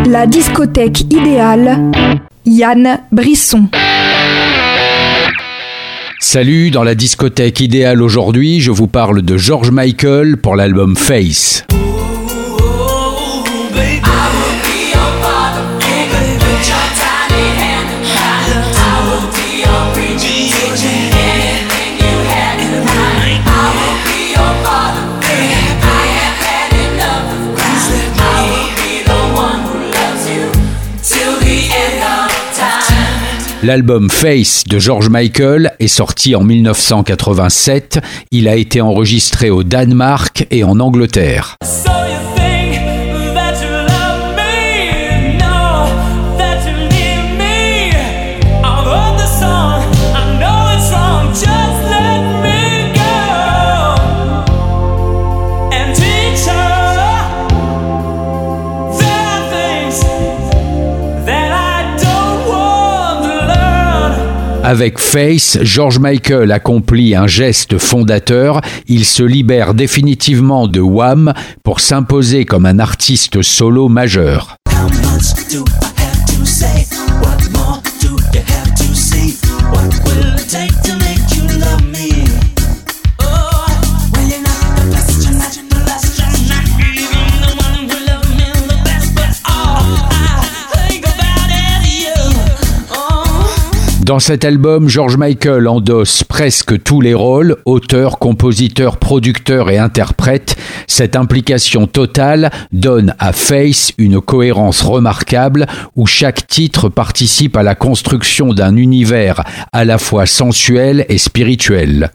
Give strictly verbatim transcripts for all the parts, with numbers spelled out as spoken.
La discothèque idéale, Yann Brisson. Salut, dans la discothèque idéale aujourd'hui, je vous parle de George Michael pour l'album Face. L'album Face de George Michael est sorti en dix-neuf cent quatre-vingt-sept. Il a été enregistré au Danemark et en Angleterre. Avec Face, George Michael accomplit un geste fondateur. Il se libère définitivement de Wham pour s'imposer comme un artiste solo majeur. Dans cet album, George Michael endosse presque tous les rôles, auteur, compositeur, producteur et interprète. Cette implication totale donne à Face une cohérence remarquable où chaque titre participe à la construction d'un univers à la fois sensuel et spirituel.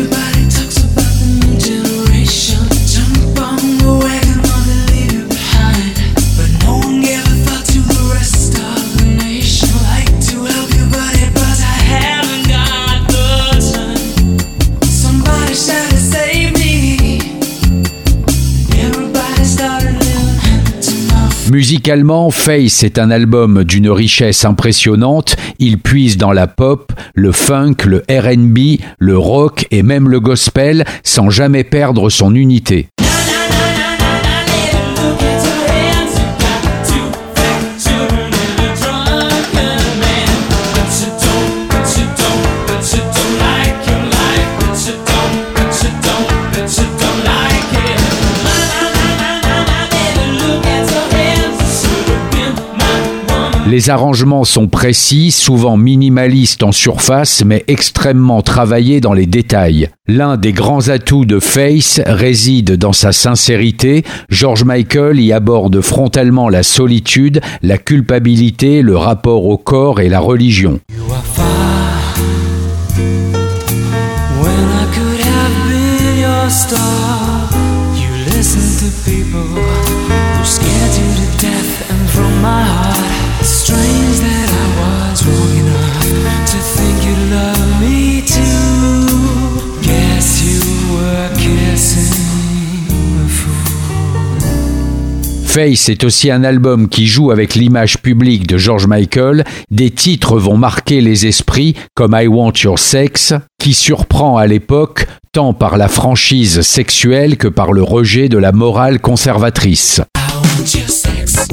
Musicalement, Face est un album d'une richesse impressionnante. Il puise dans la pop, le funk, le R and B, le rock et même le gospel sans jamais perdre son unité. Les arrangements sont précis, souvent minimalistes en surface, mais extrêmement travaillés dans les détails. L'un des grands atouts de Face réside dans sa sincérité. George Michael y aborde frontalement la solitude, la culpabilité, le rapport au corps et la religion. Strange that I was wrong enough to think you'd love me too. Guess you were kissing a fool. Face est aussi un album qui joue avec l'image publique de George Michael. Des titres vont marquer les esprits comme I Want Your Sex, qui surprend à l'époque tant par la franchise sexuelle que par le rejet de la morale conservatrice. I want your sex.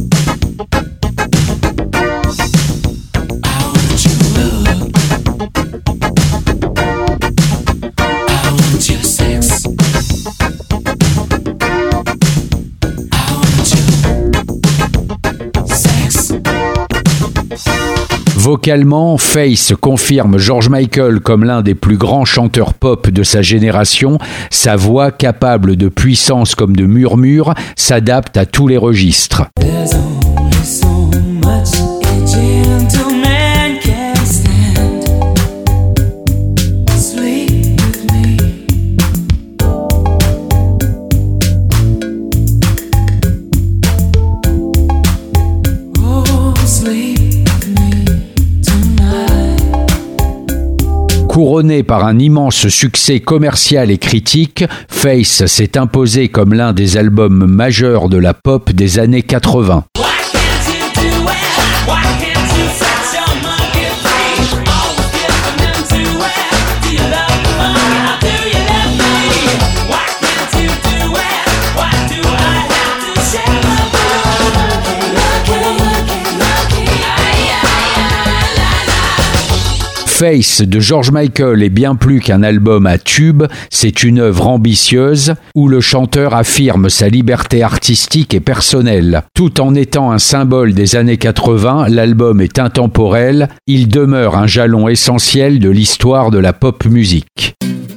Vocalement, Face confirme George Michael comme l'un des plus grands chanteurs pop de sa génération. Sa voix, capable de puissance comme de murmure, s'adapte à tous les registres. Couronné par un immense succès commercial et critique, Face s'est imposé comme l'un des albums majeurs de la pop des années quatre-vingts. Why Face de George Michael est bien plus qu'un album à tube, c'est une œuvre ambitieuse où le chanteur affirme sa liberté artistique et personnelle. Tout en étant un symbole des années quatre-vingts, l'album est intemporel, il demeure un jalon essentiel de l'histoire de la pop musique.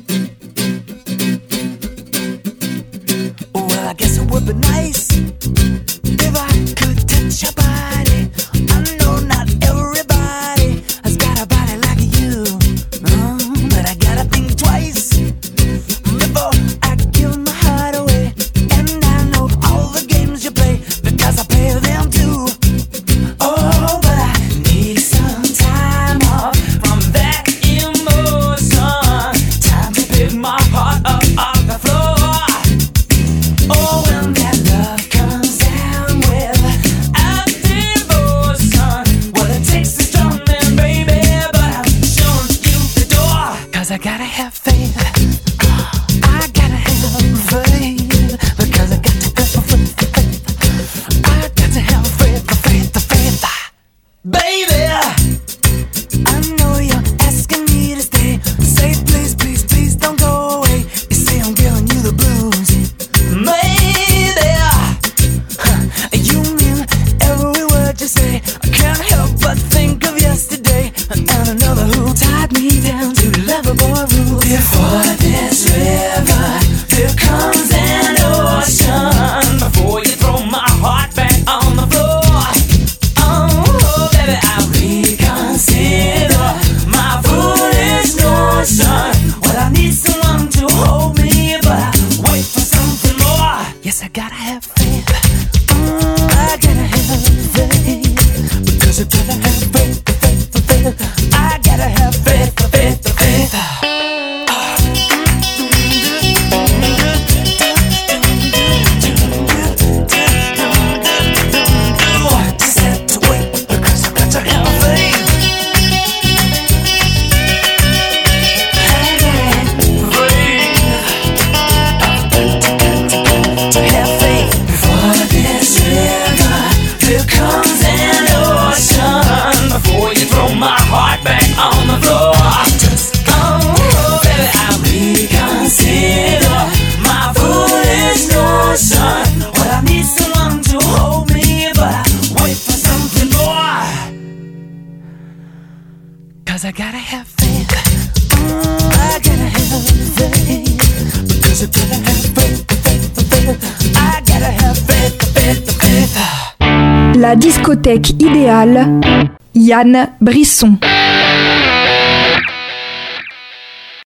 Well, I guess it would be nice if I could touch your body. I know not everybody has got a body like you, mm, but I gotta think twice before I give my heart away. And I know all the games you play because I play them too. Oh, but I need some time off from that emotion. Time to pick my heart up off the floor. Oh, when that love comes down without devotion, well, it takes a strong man, baby, but I'm showing you the door. Cause I gotta have faith, I gotta have faith, because I got to have faith, I got to have faith, the faith, the faith, baby. I know you're asking me to stay, say please, please, please don't go away. You say I'm giving you the blues, maybe, huh, you mean every word you say. I can't help but think of yesterday and another who tied me down to lovable rules. Before this river, there comes an ocean. Before you throw my heart back on the floor, oh, baby, I reconsider my foolish notion. Well, I need someone to hold me, but I wait for something more. Yes, I gotta have faith. Mm, I gotta have faith, because I gotta have faith, faith, faith. I gotta have faith, faith, faith. Just have to wait, because I got to have faith. I gotta have faith, to have faith. Before this river, there comes an ocean. Before you throw my heart back on the floor, just oh, baby, I reconsider my foolish notion. Well, I need someone to hold me, but I wait for something more. Cause I gotta have faith. Mm, I gotta have faith, because I gotta have faith, faith, faith. I gotta have faith, faith, faith. La discothèque idéale, Yann Brisson.